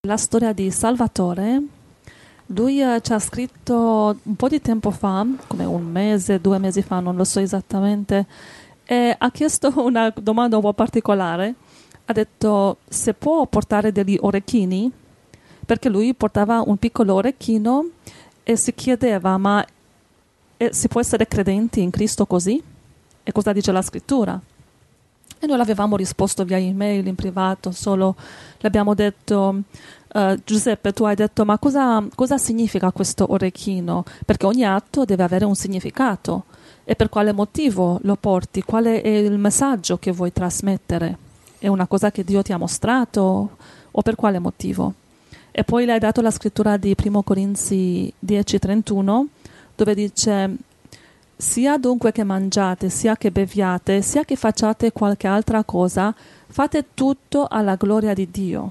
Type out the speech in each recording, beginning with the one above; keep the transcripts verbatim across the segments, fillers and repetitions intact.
La storia di Salvatore, lui eh, ci ha scritto un po' di tempo fa, come un mese, due mesi fa, non lo so esattamente, e ha chiesto una domanda un po' particolare. Ha detto se può portare degli orecchini, perché lui portava un piccolo orecchino e si chiedeva, ma eh, si può essere credenti in Cristo così? E cosa dice la scrittura? E noi l'avevamo risposto via email, in privato, solo le abbiamo detto, uh, Giuseppe, tu hai detto, ma cosa, cosa significa questo orecchino? Perché ogni atto deve avere un significato. E per quale motivo lo porti? Qual è il messaggio che vuoi trasmettere? È una cosa che Dio ti ha mostrato? O per quale motivo? E poi le hai dato la scrittura di primo Corinzi dieci trentuno, dove dice: sia dunque che mangiate, sia che beviate, sia che facciate qualche altra cosa, fate tutto alla gloria di Dio.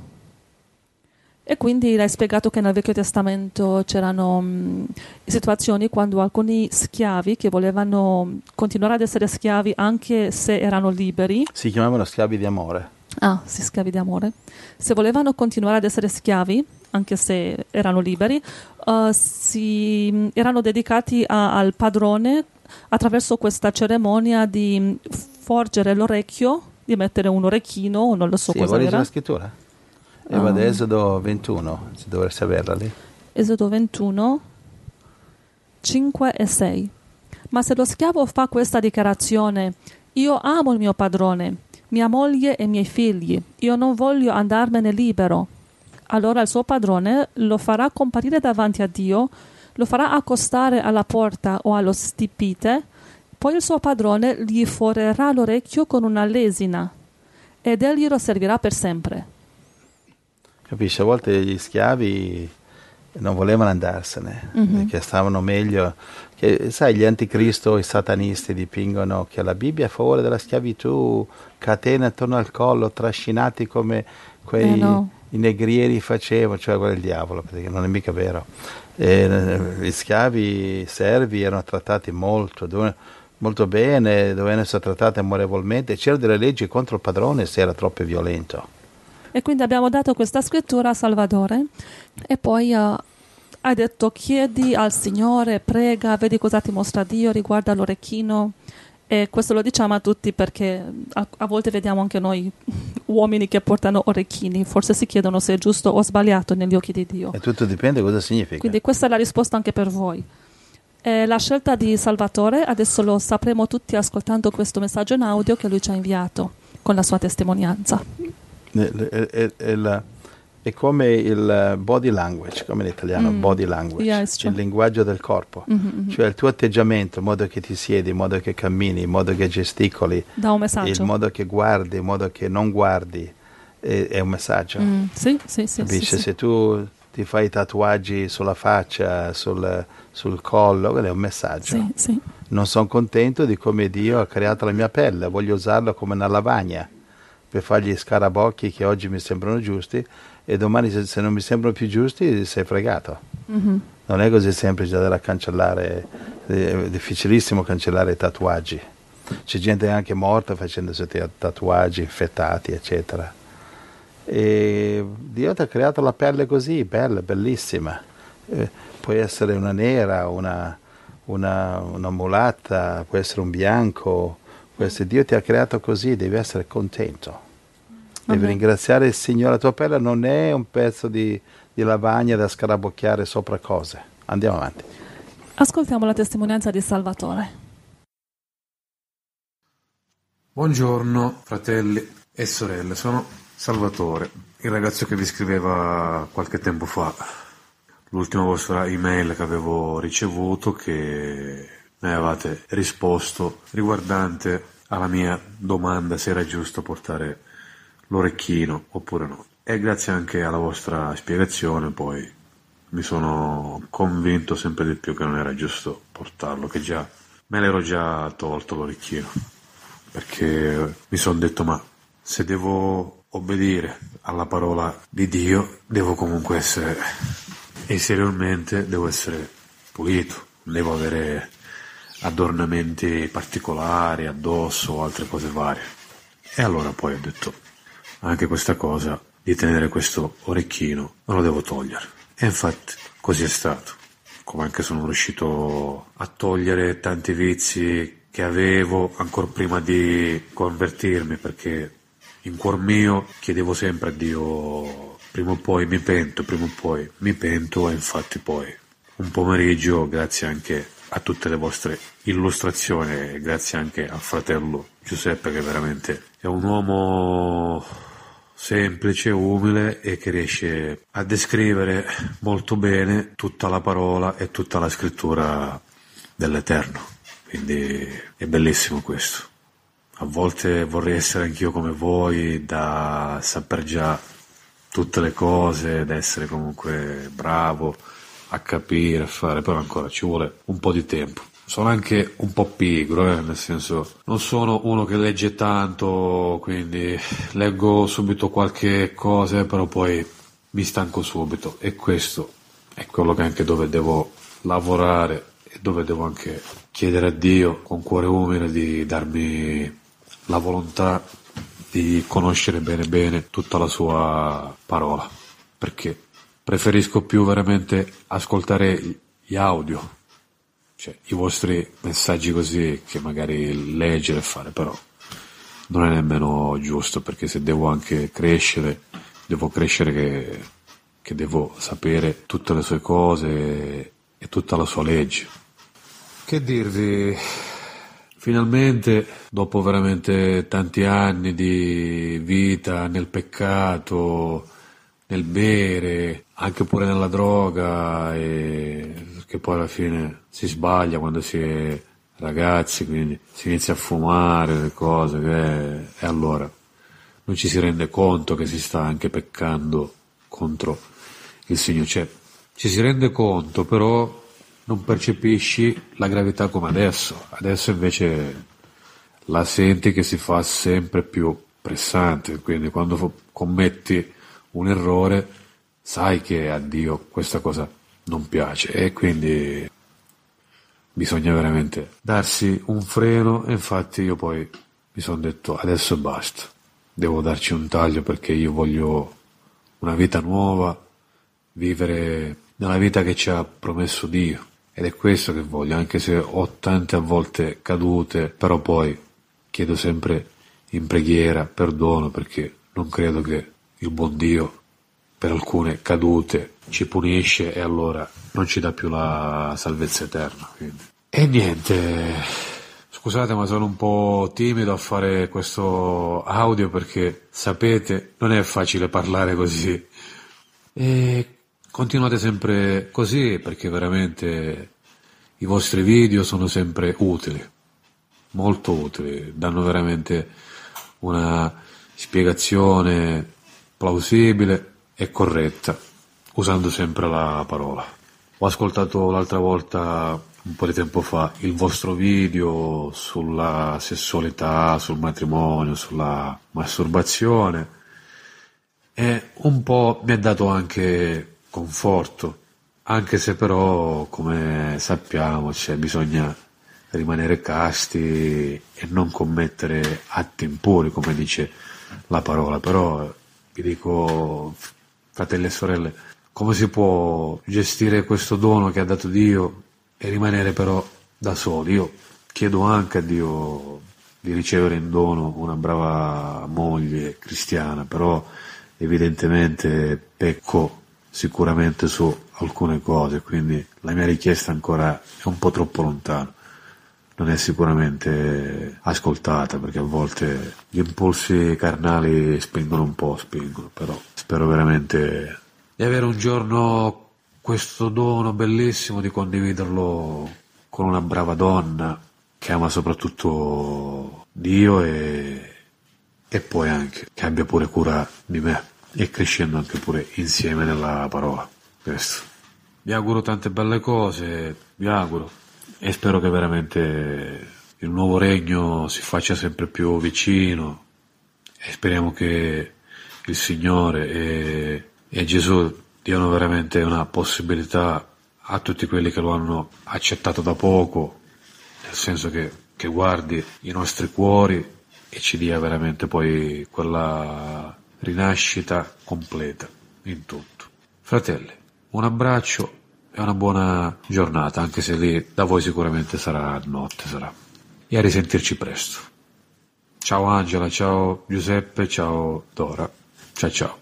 E quindi l'hai spiegato che nel Vecchio Testamento c'erano mh, situazioni quando alcuni schiavi che volevano continuare ad essere schiavi anche se erano liberi. Si chiamavano schiavi di amore. Ah, sì, schiavi di amore. Se volevano continuare ad essere schiavi, anche se erano liberi, uh, si, erano dedicati a, al padrone attraverso questa cerimonia di forgere l'orecchio, di mettere un orecchino, non lo so sì, cosa era. La scrittura? E va ad Esodo ventuno, se dovresti averla lì. Esodo ventuno, cinque e sei. Ma se lo schiavo fa questa dichiarazione: io amo il mio padrone, mia moglie e i miei figli, io non voglio andarmene libero, allora il suo padrone lo farà comparire davanti a Dio, lo farà accostare alla porta o allo stipite, poi il suo padrone gli forerà l'orecchio con una lesina ed egli lo servirà per sempre. Capisci? A volte gli schiavi non volevano andarsene, mm-hmm. perché stavano meglio. Che, sai, gli anticristo, i satanisti dipingono che la Bibbia è a favore della schiavitù, catene attorno al collo, trascinati come quei eh no. i negrieri facevano, cioè quello è il diavolo, perché non è mica vero. E, gli schiavi servi erano trattati molto, molto bene, dovevano essere trattati amorevolmente, c'erano delle leggi contro il padrone se era troppo violento. E quindi abbiamo dato questa scrittura a Salvatore e poi uh, hai detto chiedi al Signore, prega, vedi cosa ti mostra Dio, riguarda l'orecchino. E questo lo diciamo a tutti perché a, a volte vediamo anche noi uomini che portano orecchini, forse si chiedono se è giusto o sbagliato negli occhi di Dio. E tutto dipende cosa significa. Quindi questa è la risposta anche per voi. E la scelta di Salvatore adesso lo sapremo tutti ascoltando questo messaggio in audio che lui ci ha inviato con la sua testimonianza. È, è, è, la, è come il body language, come in italiano, mm. body language, yeah, il linguaggio del corpo, mm-hmm. cioè il tuo atteggiamento, il modo che ti siedi, il modo che cammini, il modo che gesticoli, dà un messaggio. Il modo che guardi, il modo che non guardi, è, è un messaggio. Mm. Sì, sì, sì. Capisci? Sì, sì. Se tu ti fai tatuaggi sulla faccia, sul, sul collo, quello è un messaggio. Sì, sì. Non sono contento di come Dio ha creato la mia pelle, voglio usarla come una lavagna per fargli scarabocchi che oggi mi sembrano giusti e domani se, se non mi sembrano più giusti sei fregato. Mm-hmm. Non è così semplice da cancellare, è difficilissimo cancellare i tatuaggi. C'è gente anche morta facendosi tatuaggi infettati, eccetera. E Dio ti ha creato la pelle così, bella, bellissima. Eh, puoi essere una nera, una, una, una mulatta, può essere un bianco. Questo Dio ti ha creato così, devi essere contento. Devi uh-huh. ringraziare il Signore. La tua pelle non è un pezzo di, di lavagna da scarabocchiare sopra cose. Andiamo avanti. Ascoltiamo la testimonianza di Salvatore. Buongiorno fratelli e sorelle, sono Salvatore, il ragazzo che vi scriveva qualche tempo fa. L'ultima vostra email che avevo ricevuto, che mi avevate risposto riguardante alla mia domanda se era giusto portare l'orecchino oppure no. E grazie anche alla vostra spiegazione poi mi sono convinto sempre di più che non era giusto portarlo, che già me l'ero già tolto l'orecchino, perché mi sono detto ma se devo obbedire alla parola di Dio devo comunque essere esteriormente, devo essere pulito, non devo avere adornamenti particolari addosso o altre cose varie. E allora poi ho detto anche questa cosa di tenere questo orecchino, me lo devo togliere. E infatti così è stato, come anche sono riuscito a togliere tanti vizi che avevo ancora prima di convertirmi, perché in cuor mio chiedevo sempre a Dio: prima o poi mi pento, prima o poi mi pento. E infatti poi un pomeriggio, grazie anche a tutte le vostre illustrazioni e grazie anche al fratello Giuseppe, che veramente è un uomo semplice, umile e che riesce a descrivere molto bene tutta la parola e tutta la scrittura dell'Eterno, quindi è bellissimo questo. A volte vorrei essere anch'io come voi, da saper già tutte le cose, da essere comunque bravo a capire, a fare, però ancora ci vuole un po' di tempo. Sono anche un po' pigro, eh, nel senso, non sono uno che legge tanto, quindi leggo subito qualche cosa, però poi mi stanco subito, e questo è quello che anche dove devo lavorare e dove devo anche chiedere a Dio con cuore umile di darmi la volontà di conoscere bene bene tutta la sua parola, perché preferisco più veramente ascoltare gli audio, cioè i vostri messaggi così, che magari leggere e fare, però non è nemmeno giusto, perché se devo anche crescere, devo crescere che, che devo sapere tutte le sue cose e tutta la sua legge. Che dirvi, finalmente, dopo veramente tanti anni di vita nel peccato, nel bere, anche pure nella droga, e perché poi alla fine si sbaglia quando si è ragazzi, quindi si inizia a fumare le cose, che, e allora non ci si rende conto che si sta anche peccando contro il Signore. Cioè, ci si rende conto, però non percepisci la gravità come adesso. Adesso invece la senti che si fa sempre più pressante, quindi quando commetti un errore sai che a Dio questa cosa non piace, e quindi bisogna veramente darsi un freno. E infatti io poi mi sono detto: adesso basta, devo darci un taglio, perché io voglio una vita nuova, vivere nella vita che ci ha promesso Dio, ed è questo che voglio, anche se ho tante a volte cadute, però poi chiedo sempre in preghiera perdono, perché non credo che il buon Dio per alcune cadute ci punisce e allora non ci dà più la salvezza eterna. Quindi. E niente, scusate ma sono un po' timido a fare questo audio, perché sapete non è facile parlare così, e continuate sempre così, perché veramente i vostri video sono sempre utili, molto utili, danno veramente una spiegazione plausibile e corretta, usando sempre la parola. Ho ascoltato l'altra volta, un po' di tempo fa, il vostro video sulla sessualità, sul matrimonio, sulla masturbazione, e un po' mi ha dato anche conforto, anche se però, come sappiamo, cioè, bisogna rimanere casti e non commettere atti impuri, come dice la parola. Però vi dico, fratelli e sorelle, come si può gestire questo dono che ha dato Dio e rimanere però da soli? Io chiedo anche a Dio di ricevere in dono una brava moglie cristiana, però evidentemente pecco sicuramente su alcune cose, quindi la mia richiesta ancora è un po' troppo lontana, non è sicuramente ascoltata, perché a volte gli impulsi carnali spingono un po', spingono, però spero veramente di avere un giorno questo dono bellissimo di condividerlo con una brava donna che ama soprattutto Dio e, e poi anche che abbia pure cura di me, e crescendo anche pure insieme nella parola. Questo. Vi auguro tante belle cose, vi auguro, e spero che veramente il nuovo regno si faccia sempre più vicino, e speriamo che il Signore e, e Gesù diano veramente una possibilità a tutti quelli che lo hanno accettato da poco, nel senso che, che guardi i nostri cuori e ci dia veramente poi quella rinascita completa in tutto. Fratelli, un abbraccio e una buona giornata, anche se lì da voi sicuramente sarà notte, sarà. E a risentirci presto. Ciao Angela, ciao Giuseppe, ciao Dora. Ciao ciao.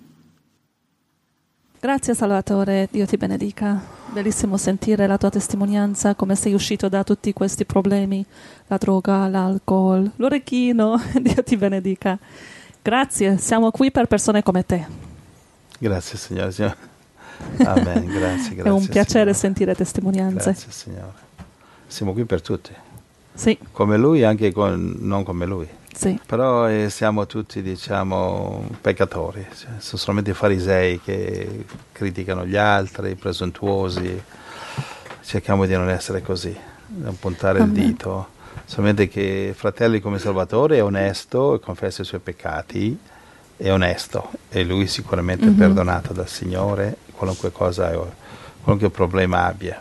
Grazie Salvatore, Dio ti benedica. Bellissimo sentire la tua testimonianza, come sei uscito da tutti questi problemi, la droga, l'alcol, l'orecchino. Dio ti benedica. Grazie, siamo qui per persone come te. Grazie Signore. Signore. Amen, grazie, grazie. È un piacere Signore. Sentire testimonianze. Grazie Signore. Siamo qui per tutti. Sì. Come Lui, anche con, non come Lui. Sì. Però eh, siamo tutti, diciamo, peccatori, cioè, sono solamente farisei che criticano gli altri, presuntuosi. Cerchiamo di non essere così, non puntare Amen. il dito. Solamente che Fratelli come Salvatore è onesto e confessa i suoi peccati, è onesto e lui sicuramente Mm-hmm. è perdonato dal Signore, qualunque cosa, qualunque problema abbia.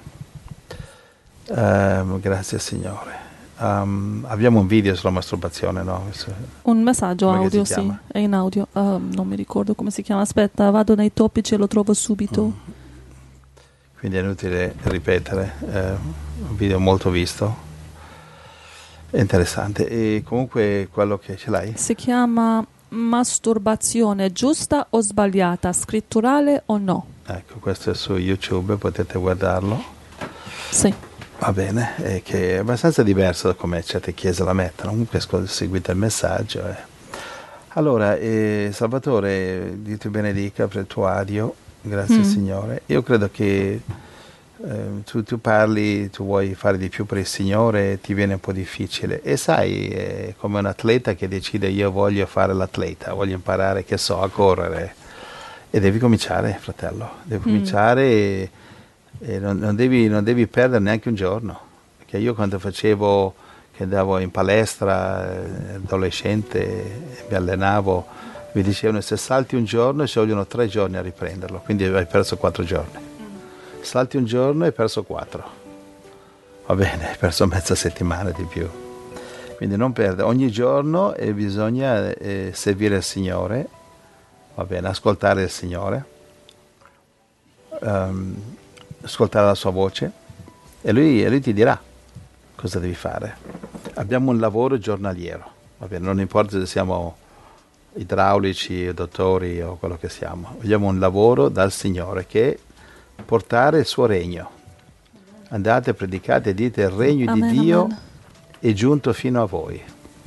Um, grazie Signore. Um, abbiamo un video sulla masturbazione, no? Un messaggio Come audio, si sì, chiama? è in audio. Uh, non mi ricordo come si chiama. Aspetta, vado nei topici e lo trovo subito. Mm. Quindi è inutile ripetere, è un video molto visto, è interessante. E comunque quello che ce l'hai? Si chiama Masturbazione giusta o sbagliata, scritturale o no? Ecco, questo è su YouTube, potete guardarlo. Sì. Va bene, è che è abbastanza diverso da come certe chiese la mettono, comunque seguite il messaggio. Eh. Allora, eh, Salvatore, Dio ti benedica per il tuo audio, grazie Mm. Signore. Io credo che eh, tu, tu parli, tu vuoi fare di più per il Signore, ti viene un po' difficile. E sai, è come un atleta che decide io voglio fare l'atleta, voglio imparare, che so, a correre. E devi cominciare, fratello, devi Mm. cominciare e... E non, non, devi, non devi perdere neanche un giorno, perché io quando facevo, che andavo in palestra, eh, adolescente, mi allenavo, mi dicevano se salti un giorno ci vogliono tre giorni a riprenderlo, quindi hai perso quattro giorni. Salti un giorno e hai perso quattro, va bene, hai perso mezza settimana di più. Quindi non perdere, ogni giorno eh, bisogna eh, servire il Signore, va bene, ascoltare il Signore. Um, ascoltare la sua voce e lui, e lui ti dirà cosa devi fare. Abbiamo un lavoro giornaliero, va bene, non importa se siamo idraulici, dottori o quello che siamo, abbiamo un lavoro dal Signore che è portare il suo regno. Andate, predicate e dite il regno Amen, di Dio amen. è giunto fino a voi,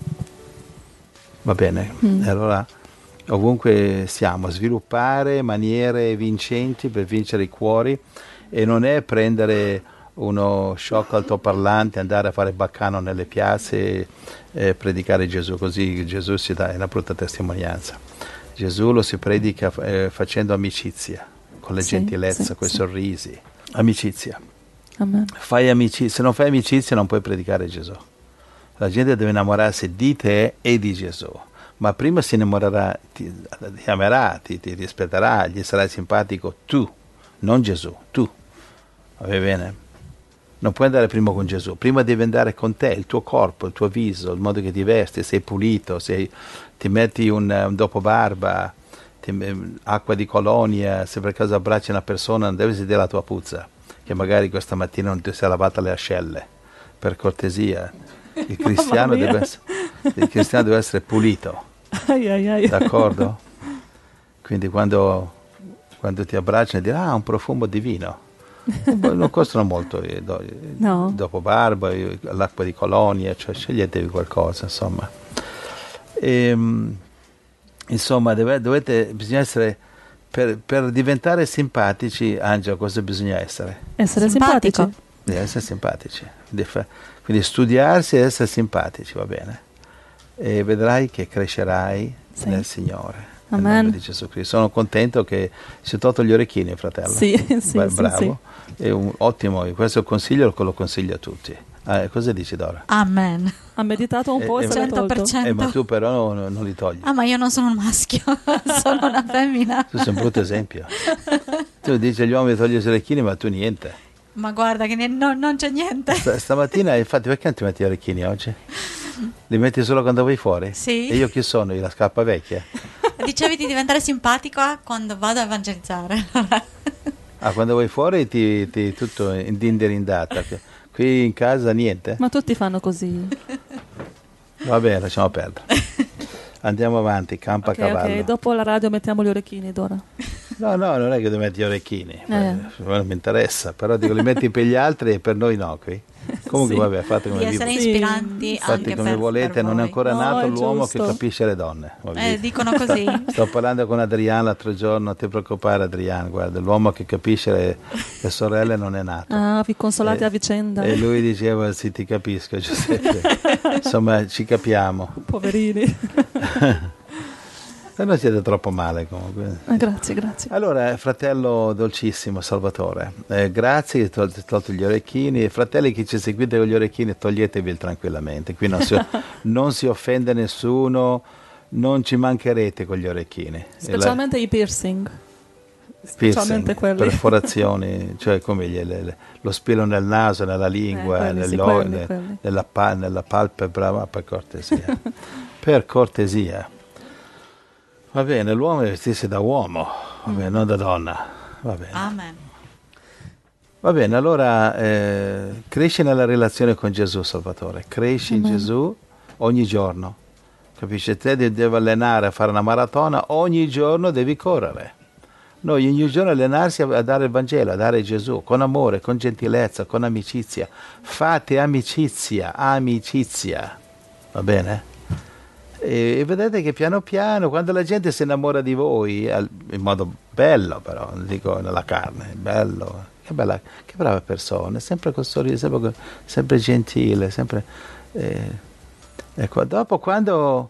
va bene. Mm. E allora ovunque siamo, sviluppare maniere vincenti per vincere i cuori. E non è prendere uno shock altoparlante, andare a fare baccano nelle piazze e eh, predicare Gesù, così Gesù si dà, è una brutta testimonianza. Gesù lo si predica eh, facendo amicizia, con le Sì, gentilezza, sì, con i sì. sorrisi. Amicizia. Amen. Fai amicizia. Se non fai amicizia non puoi predicare Gesù. La gente deve innamorarsi di te e di Gesù. Ma prima si innamorerà, ti, ti amerà, ti, ti rispetterà, gli sarai simpatico tu, non Gesù, tu. Va bene? Non puoi andare prima con Gesù, prima devi andare con te, il tuo corpo, il tuo viso, il modo che ti vesti, sei pulito, sei, ti metti un, un dopo barba, ti, acqua di colonia, se per caso abbracci una persona non devi sedere la tua puzza, che magari questa mattina non ti sei lavata le ascelle, per cortesia. Il cristiano, deve essere, il cristiano deve essere pulito, Ai, ai, ai. d'accordo? Quindi quando, quando ti abbracciano dire ah, un profumo divino. Non costano molto eh, do, No. dopo barba, eh, l'acqua di colonia, cioè sceglietevi qualcosa, insomma. E, insomma, deve, dovete, bisogna essere, per, per diventare simpatici, Angela, cosa bisogna essere? Essere Simpatico. simpatici. Devi essere simpatici, quindi, fa, quindi studiarsi e essere simpatici, va bene? E vedrai che crescerai Sì. nel Signore. Amen. Nel nome di Gesù Cristo. Sono contento che si è tolto gli orecchini, fratello. Sì, sì, Beh, sì, bravo. sì. È un ottimo, questo consiglio lo consiglio a tutti. Ah, cosa dici, Dora? Amen. Ha meditato un Eh, po' e eh, se l'ha cento per tolto. cento. Eh, ma tu però non, non li togli. Ah, ma io non sono un maschio, sono una femmina. Tu sei un brutto esempio. Tu dici agli uomini di togliere gli orecchini, ma tu niente. Ma guarda che ne- no, non c'è niente. St- stamattina, infatti, perché non ti metti gli orecchini oggi? Li metti solo quando vai fuori? Sì. E io chi sono? Io la scarpa vecchia? Dicevi di diventare simpatica quando vado a evangelizzare. Ah, quando vai fuori ti, ti tutto indinderindata. Qui in casa niente? Ma tutti fanno così. Va bene, lasciamo perdere. Andiamo avanti, campa Ok, cavallo. ok, dopo la radio mettiamo gli orecchini, Dora. No, no, non è che devi mettere gli orecchini, Eh. non mi interessa, però dico li metti per gli altri e per noi no qui. Comunque Sì. vabbè, fate Di come vi essere Sì. ispiranti fate anche come per, volete, per non è voi. ancora No, nato è l'uomo giusto. che capisce le donne. ho Eh, visto. dicono così. Sto parlando con Adriano l'altro giorno, non ti preoccupare Adriano, guarda, l'uomo che capisce le, le sorelle non è nato. Ah, vi consolate Eh, a vicenda. E lui diceva sì, ti capisco Giuseppe, insomma ci capiamo. Poverini. E non siete troppo male comunque. Ah, grazie, grazie. Allora, fratello dolcissimo Salvatore, eh, grazie che ti ho tolto gli orecchini. Fratelli che ci seguite con gli orecchini, toglietevi tranquillamente. Qui non si, non si offende nessuno, non ci mancherete con gli orecchini. Specialmente i piercing. E la- Specialmente piercing, quelli. perforazioni, cioè come gli- le- le- lo spillo nel naso, nella lingua, Eh, quelli sì, nell'o- quelli, ne- quelli. nella, pa- nella palpebra, ma per cortesia. Per cortesia. Va bene, l'uomo deve vestirsi da uomo, va bene, non da donna. Va bene. Amen. Va bene, allora eh, cresci nella relazione con Gesù, Salvatore. Cresci in Amen. Gesù ogni giorno. Capisci? Te devi, devi allenare a fare una maratona, ogni giorno devi correre. Noi ogni giorno allenarsi a, a dare il Vangelo, a dare Gesù, con amore, con gentilezza, con amicizia. Fate amicizia, amicizia. Va bene? E, e vedete che piano piano, quando la gente si innamora di voi, al- in modo bello però, non dico nella carne, bello, che, bella, che brava persona, sempre col sorriso, sempre, co- sempre gentile, sempre... eh, ecco, dopo quando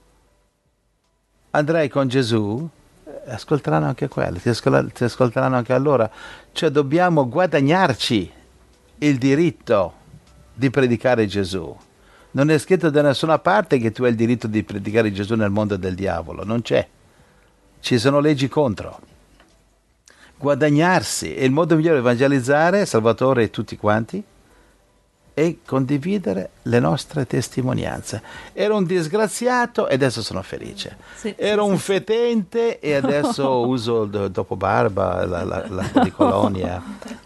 andrai con Gesù, eh, ascolteranno anche quello, ti, ascol- ti ascolteranno anche allora. Cioè dobbiamo guadagnarci il diritto di predicare Gesù. Non è scritto da nessuna parte che tu hai il diritto di predicare Gesù nel mondo del diavolo, non c'è. Ci sono leggi contro. Guadagnarsi, e il modo migliore di evangelizzare, Salvatore e tutti quanti, è condividere le nostre testimonianze. Ero un disgraziato e adesso sono felice. Sì, Ero sì, un sì, fetente e adesso uso il dopo barba, la, la, l'acqua di colonia.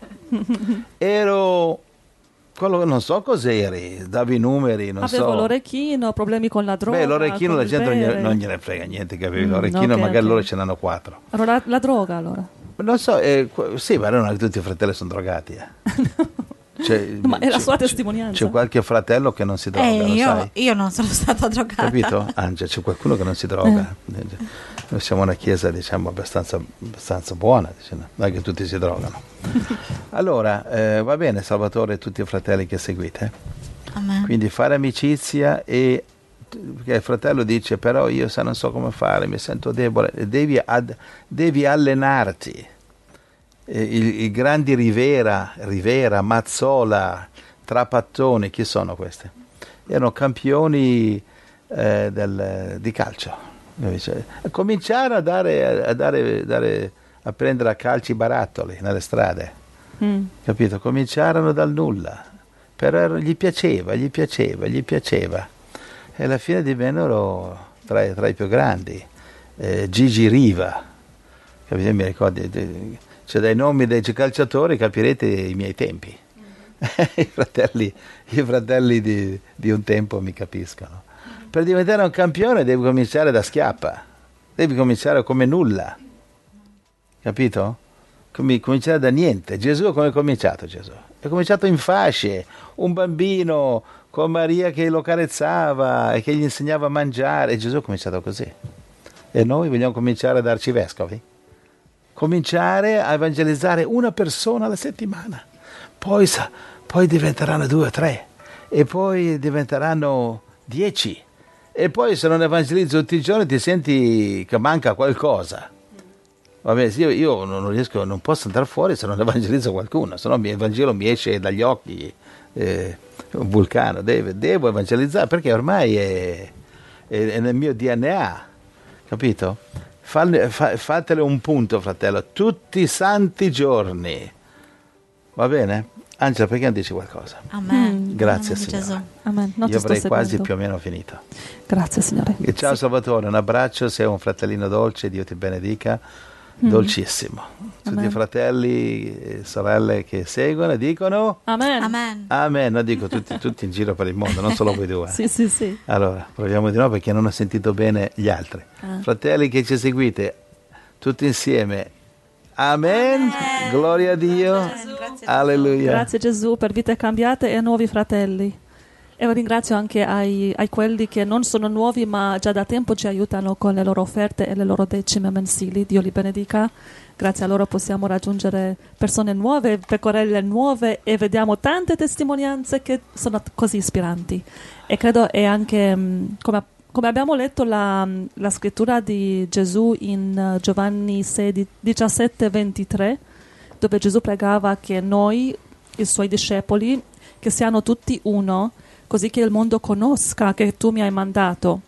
Ero... quello che non so cos'eri, davi i numeri, non Avevo so. l'orecchino, problemi con la droga. Beh, l'orecchino con la il gente non gliene, bere. non gliene frega niente che avevi Mm, l'orecchino, ok, magari ok. loro ce n'hanno quattro. Allora, la, la droga allora. Non so, eh, qu- sì, ma non è che tutti i fratelli sono drogati. Eh. C'è, Ma è la c'è- sua c'è- testimonianza. C'è qualche fratello che non si droga, Eh, lo io, sai? io non sono stata drogata. Capito? Angia, c'è qualcuno che non si droga. Noi siamo una chiesa, diciamo, abbastanza, abbastanza buona, diciamo. Non è che tutti si drogano. Allora, eh, va bene, Salvatore e tutti i fratelli che seguite. Amen. Quindi fare amicizia e perché il fratello dice però io se non so come fare, mi sento debole, devi, ad, devi allenarti. Eh, I, i grandi Rivera, Rivera, Mazzola, Trapattoni, chi sono questi? Erano campioni eh, del, di calcio. Cioè, cominciare a dare, a dare, dare a prendere a calci i barattoli nelle strade, Mm. capito? Cominciarono dal nulla, però gli piaceva, gli piaceva, gli piaceva e alla fine divennero tra, tra i più grandi. Eh, Gigi Riva, capito? Mi ricordi, de- cioè dai nomi dei calciatori capirete i miei tempi. I fratelli, i fratelli di, di un tempo mi capiscono. Per diventare un campione devi cominciare da schiappa, devi cominciare come nulla, capito? Come, cominciare da niente. Gesù come è cominciato Gesù? È cominciato in fasce, un bambino con Maria che lo carezzava e che gli insegnava a mangiare, e Gesù è cominciato così. E noi vogliamo cominciare ad arcivescovi? Cominciare a evangelizzare una persona alla settimana, poi, sa- poi diventeranno due o tre, e poi diventeranno dieci, e poi se non evangelizzi tutti i giorni ti senti che manca qualcosa. Vabbè, io, io non riesco, non posso andare fuori se non evangelizzo qualcuno, se no il Vangelo mi esce dagli occhi, eh, un vulcano, devo, devo evangelizzare perché ormai è, è, è nel mio D N A, capito? Falle, fa, fatele un punto, fratello, tutti i santi giorni, va bene? Angela, perché non dici qualcosa? Amen. Grazie, Nel nome di Signore. Gesù. Amen. Non Io ti sto avrei quasi seguendo. più o meno finito. Grazie, Signore. E ciao Salvatore, un abbraccio, sei un fratellino dolce, Dio ti benedica, dolcissimo. Tutti Amen. i fratelli e sorelle che seguono dicono Amen. Amen. amen, no, dico tutti, tutti in giro per il mondo, non solo voi due. Sì, sì, sì. Allora, proviamo di nuovo perché non ho sentito bene gli altri. Ah. Fratelli che ci seguite, tutti insieme, amen, gloria a Dio, Grazie. alleluia. Grazie Gesù per vite cambiate e nuovi fratelli. E ringrazio anche ai, ai quelli che non sono nuovi ma già da tempo ci aiutano con le loro offerte e le loro decime mensili. Dio li benedica. Grazie a loro possiamo raggiungere persone nuove, pecorelle nuove e vediamo tante testimonianze che sono così ispiranti. E credo è anche, mh, come, come abbiamo letto la, la scrittura di Gesù in uh, Giovanni sei, diciassette ventitré, dove Gesù pregava che noi, i suoi discepoli, che siano tutti uno, così che il mondo conosca che tu mi hai mandato.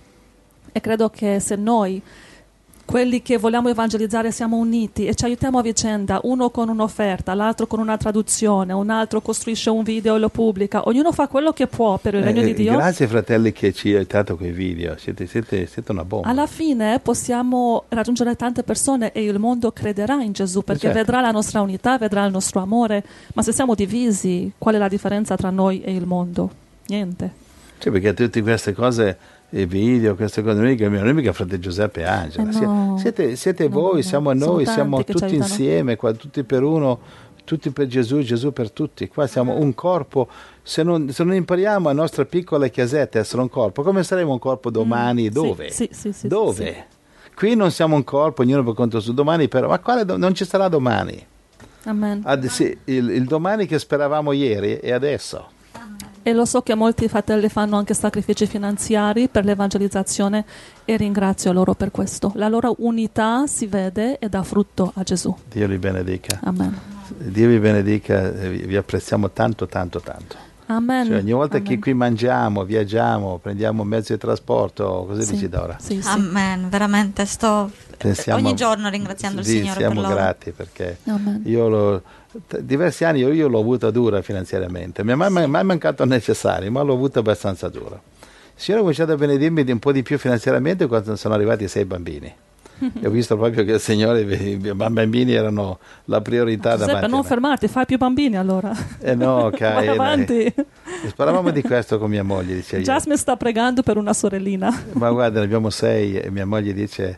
E credo che se noi, quelli che vogliamo evangelizzare, siamo uniti e ci aiutiamo a vicenda, uno con un'offerta, l'altro con una traduzione, un altro costruisce un video e lo pubblica, ognuno fa quello che può per il regno Eh, di Dio. Grazie fratelli che ci aiutate con i video, siete, siete, siete una bomba. Alla fine possiamo raggiungere tante persone e il mondo crederà in Gesù perché Certo. vedrà la nostra unità, vedrà il nostro amore, ma se siamo divisi, qual è la differenza tra noi e il mondo? Niente. Cioè, perché tutte queste cose, i video, queste cose, non è mica, non è mica frate Giuseppe e Angela. Eh no. Siete, siete No, voi, no, siamo sono noi, tanti siamo che ci tutti aiutano. insieme, qua, tutti per uno, tutti per Gesù, Gesù per tutti. Qua siamo un corpo. Se non, se non impariamo a nostra piccola chiesetta a essere un corpo, come saremo un corpo domani? Mm, Dove? sì, sì, sì, sì, Dove? sì. Qui non siamo un corpo, ognuno per conto su domani, però, ma quale do- non ci sarà domani? Amen. Ad- sì, il, il domani che speravamo ieri è adesso. E lo so che molti fratelli fanno anche sacrifici finanziari per l'evangelizzazione e ringrazio loro per questo. La loro unità si vede e dà frutto a Gesù. Dio li benedica. Amen. Dio vi benedica, eh, vi vi apprezziamo tanto, tanto, tanto. Amen. Cioè, ogni volta Amen. che qui mangiamo, viaggiamo, prendiamo mezzi di trasporto, cosa Sì, dici Dora? Sì, sì. Amen. Veramente sto Pensiamo- ogni giorno ringraziando sì, il Signore siamo per loro. grati perché Amen. io l'ho, t- diversi anni io, io l'ho avuta dura finanziariamente, mi è mai, mai mancato il necessario, ma l'ho avuta abbastanza dura. Il Signore ha cominciato a benedirmi di un po' di più finanziariamente quando sono arrivati sei bambini. E ho visto proprio che il Signore, i bambini erano la priorità Giuseppe, davanti a non me. fermarti, fai più bambini allora. Eh no, Vai Kai, avanti. Sparavamo di questo con mia moglie, dice io. Jasmine sta pregando per una sorellina. Ma guarda, ne abbiamo sei e mia moglie dice,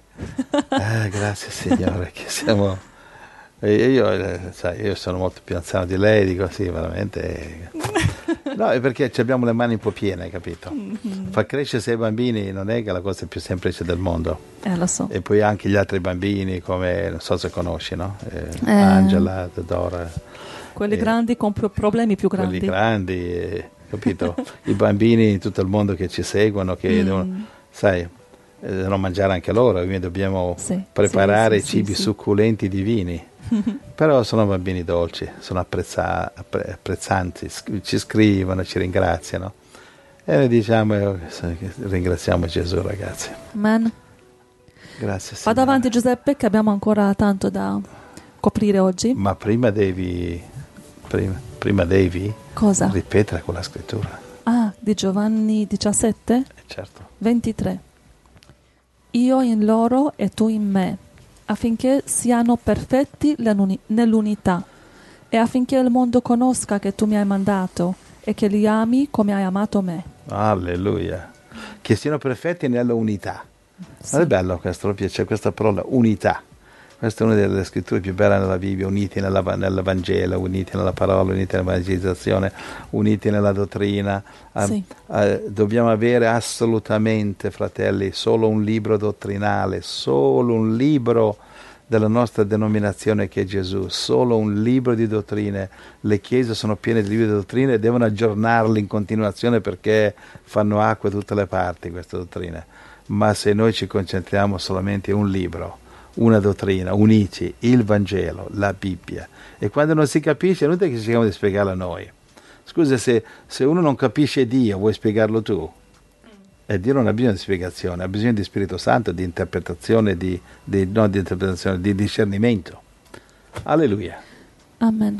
ah, grazie Signore, che siamo... E io, eh, sai, io sono molto più anziano di lei, dico sì, veramente... No, è perché ci abbiamo le mani un po' piene, capito? Far crescere sei bambini non è che è la cosa più semplice del mondo. Eh, lo so. E poi anche gli altri bambini, come, non so se conosci, no? Eh, Eh. Angela, Dora... Quelli eh, grandi con pro- problemi più grandi. quelli grandi, eh, capito? I bambini in tutto il mondo che ci seguono, che Mm. devono, sai, eh, devono mangiare anche loro, quindi dobbiamo Sì, preparare sì, sì, cibi sì, sì. succulenti divini. Però sono bambini dolci, sono apprezza- appre- apprezzanti, sc- ci scrivono, ci ringraziano. E noi diciamo, eh, ringraziamo Gesù, ragazzi. Amen. Grazie. Vado Signore. avanti Giuseppe che abbiamo ancora tanto da coprire oggi. Ma prima devi, prima, prima devi Cosa? ripetere quella scrittura. Ah, di Giovanni diciassette Eh, certo. ventitré. Io in loro e tu in me, affinché siano perfetti l'uni- nell'unità e affinché il mondo conosca che tu mi hai mandato e che li ami come hai amato me. Alleluia. Che siano perfetti nella unità. Sì. Non è bello questo, mi piace questa parola, unità. Questa è una delle scritture più belle nella Bibbia, uniti nella, nel Vangelo, uniti nella parola, uniti nell'evangelizzazione, uniti nella dottrina. Eh, Sì. eh, dobbiamo avere assolutamente, fratelli, solo un libro dottrinale, solo un libro della nostra denominazione che è Gesù, solo un libro di dottrine. Le chiese sono piene di libri di dottrine e devono aggiornarli in continuazione perché fanno acqua da tutte le parti queste dottrine. Ma se noi ci concentriamo solamente in un libro, una dottrina, uniti, il Vangelo, la Bibbia, e quando non si capisce non è che cerchiamo di spiegarlo noi. Scusa, se, se uno non capisce Dio, vuoi spiegarlo tu? E Dio non ha bisogno di spiegazione, ha bisogno di Spirito Santo, di interpretazione, di, di, non di interpretazione, di discernimento. Alleluia. Amen.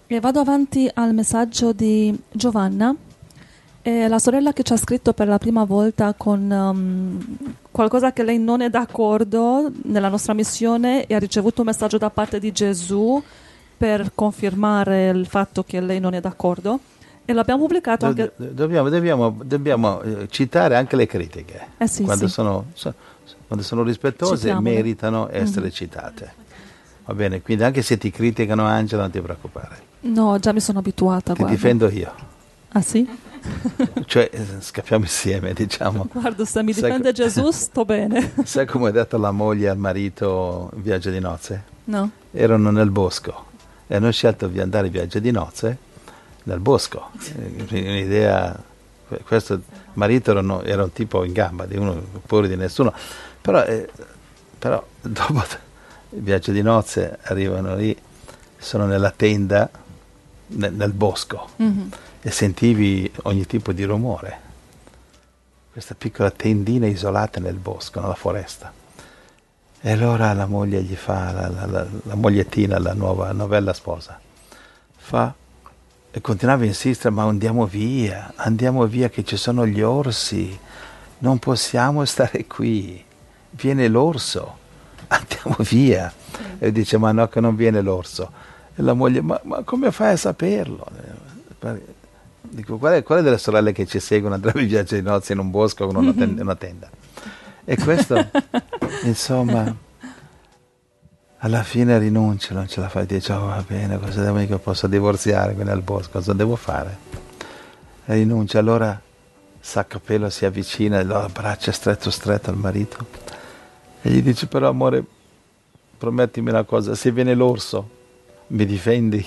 E vado avanti al messaggio di Giovanna, è la sorella che ci ha scritto per la prima volta con um, qualcosa che lei non è d'accordo nella nostra missione e ha ricevuto un messaggio da parte di Gesù per confermare il fatto che lei non è d'accordo. E l'abbiamo pubblicato anche... Do- dobbiamo, dobbiamo, dobbiamo eh, citare anche le critiche. Eh sì, quando, sì. Sono, so- quando sono rispettose Citiamole. meritano essere Mhm. citate. Va bene, quindi anche se ti criticano, Angela, non ti preoccupare. No, già mi sono abituata, Ti guarda. difendo io. Ah sì? Cioè, eh, scappiamo insieme, diciamo. Guarda, se mi Sai difende co- Gesù sto bene. Sai come ha detto la moglie al marito in viaggio di nozze? No? Erano nel bosco e hanno scelto di andare in viaggio di nozze nel bosco. Eh, Un'idea, questo il marito era, uno- era un tipo in gamba, di uno pure di nessuno, però, eh, però dopo il viaggio di nozze arrivano lì, sono nella tenda nel, nel bosco Mhm. e sentivi ogni tipo di rumore. Questa piccola tendina isolata nel bosco, nella foresta. E allora la moglie gli fa, la, la, la, la mogliettina, la nuova novella sposa, fa, e continuava a insistere, ma andiamo via, andiamo via che ci sono gli orsi, non possiamo stare qui, viene l'orso, andiamo via. E dice, ma no che non viene l'orso. E la moglie, ma, ma come fai a saperlo? Dico, qual è, qual è delle sorelle che ci seguono, andrebbe in viaggio di nozze in un bosco con una tenda? Una tenda? E questo, insomma, alla fine rinuncia, non ce la fa, dice, oh, va bene, cosa devo mica posso divorziare qui nel bosco, cosa devo fare? E rinuncia, allora Saccapelo si avvicina, lo abbraccia stretto stretto al marito e gli dice, però amore, promettimi una cosa, se viene l'orso, mi difendi?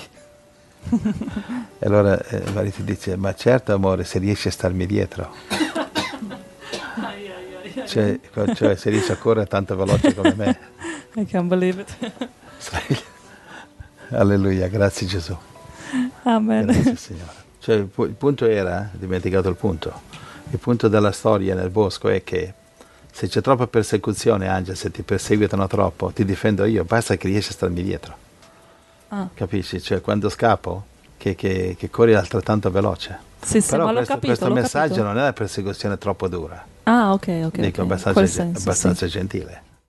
E allora eh, il marito dice, ma certo amore, se riesci a starmi dietro. Cioè, cioè se riesci a correre tanto veloce come me. I can't believe it. Alleluia, grazie Gesù. Amen. Grazie Signore. Cioè, il pu- il punto era, ho dimenticato il punto, il punto della storia nel bosco è che se c'è troppa persecuzione, Angela, se ti perseguitano troppo, ti difendo io, basta che riesci a starmi dietro. Ah. Capisci? Cioè quando scappo, che, che, che corri altrettanto veloce. Sì, sì, Però ma l'ho questo, capito, questo l'ho messaggio capito. non è una persecuzione troppo dura. Ah, ok, ok. Dico ok. abbastanza, Quel ge- senso, abbastanza sì. gentile.